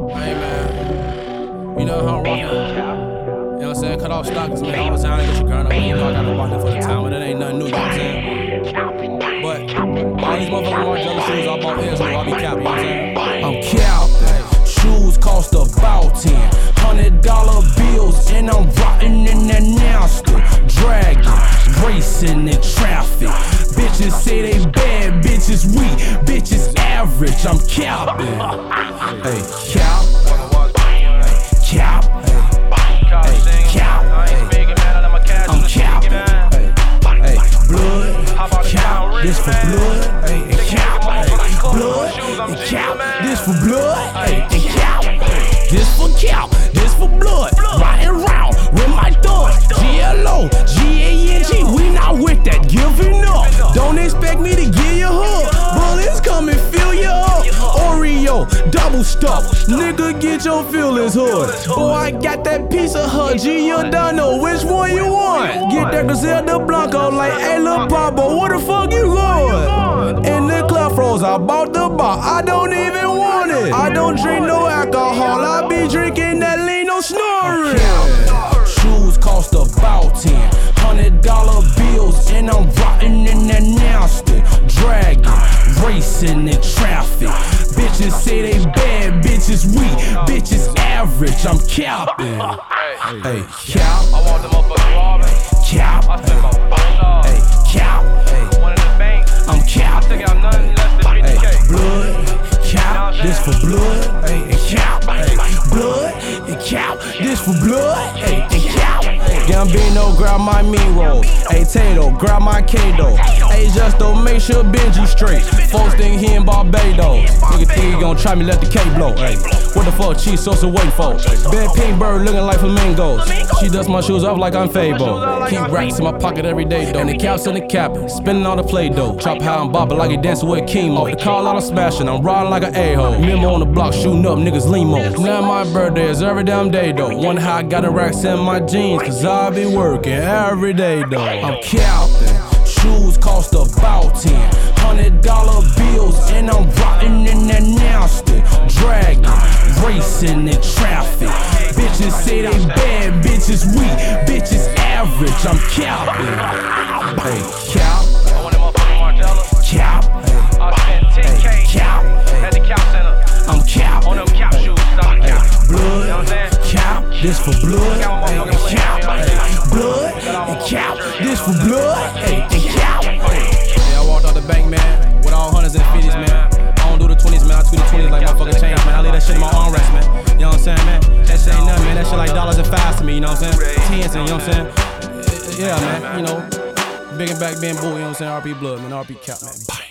Hey man, you know how I'm rocking. You know what I'm saying? Cut off stockings, man. All the time I get your girl, you know I got a partner for the town, but it ain't nothing new, you know what I'm saying? But all these motherfucking Margiela shoes I bought here, so I be capping, you know what I'm saying? I'm capping. Shoes cost about $10. $100 bills, and I'm rotting in that nasty. Dragging, racing in traffic. Bitches say they bad, bitches weak, bitches average. I'm capping. Hey, cap. Cap. Hey, cap. I'm capping. Hey, blood. Cap. This for blood. Hey, cap. Blood. Cap. This for blood. Hey, cap. This for cap. This for blood. Riding round with my thugs. GLO, GANG. We not with that giving up. Don't expect me to give you a hug. Bullets come and fill you up. Oreo, double stuff. Nigga, get your feelings hurt. Boy, I got that piece of her. G, you don't know which one you want. Get that Griselda Blanco like, hey, lil' Pablo, what the fuck you going? In the club froze, I bought the bar. I don't even want it. I don't drink no alcohol. I be drinking that lean, no snoring. Shoes cost about $10. $100 bills, and I'm rotting in that nasty. Dragging, racing in traffic. Bitches say they bad, bitches weak, bitches average. I'm capping. Hey, cap. I want the motherfucking Robin. Cap. I spent my $4. Hey, cap. One in the bank. I'm capping. I got nothing less than 50K. Hey, blood. Cap. This for blood. Hey, cap. Hey, blood. And cap. This for blood. Hey, and cap. Gambino, grab my meat roll. Hey, Tato, grab my K-Do. Hey, Justo, make sure Benji straight. Folks think he in Barbados. Nigga think he gon' try me, let the K blow. Hey, what the fuck, cheese sauce wait for? Bad pink bird looking like flamingos. She dusts my shoes off like I'm Fable. Keep racks in my pocket every day, though. And the caps in the cabin, spinning all the Play-Doh. Chop high and bobbing like he dancing with chemo. The call out, I'm smashing, I'm riding like an a-hole. Remember on the block, shooting up niggas limo. Now my birthday is every damn day, though. Wonder how I got the racks in my jeans, cause I be working every day, though. I'm capping. Shoes cost about $10. $100 bills, and I'm rotting in that nasty. Dragging, racing in traffic. Bitches say they bad, bitches weak, bitches average. I'm capping. Hey, cap. I want that motherfucking Margiela. Cap. I spent 10K Cap. at the Cap Center. I'm capping. On them cap shoes, I'm cap. Blood. You know what I'm saying? Cap. This for blood. Hey, Cap. Blood. And cap. This for blood. Hey, and cap. Yeah, I walked out the bank, man, with all hundreds and fifties, man. I don't do the 20s, man. I tweet the 20s like motherfucking change, man. I leave that shit in my armrest, man. You know what I'm saying, man? That shit ain't nothing, man. That shit like dollars and fives to me, you know what I'm saying? Tens, and you know what I'm saying? Yeah, man. You know, big and back, being bull, you know what I'm saying? RP Blood, man. RP Cap, man. Bye.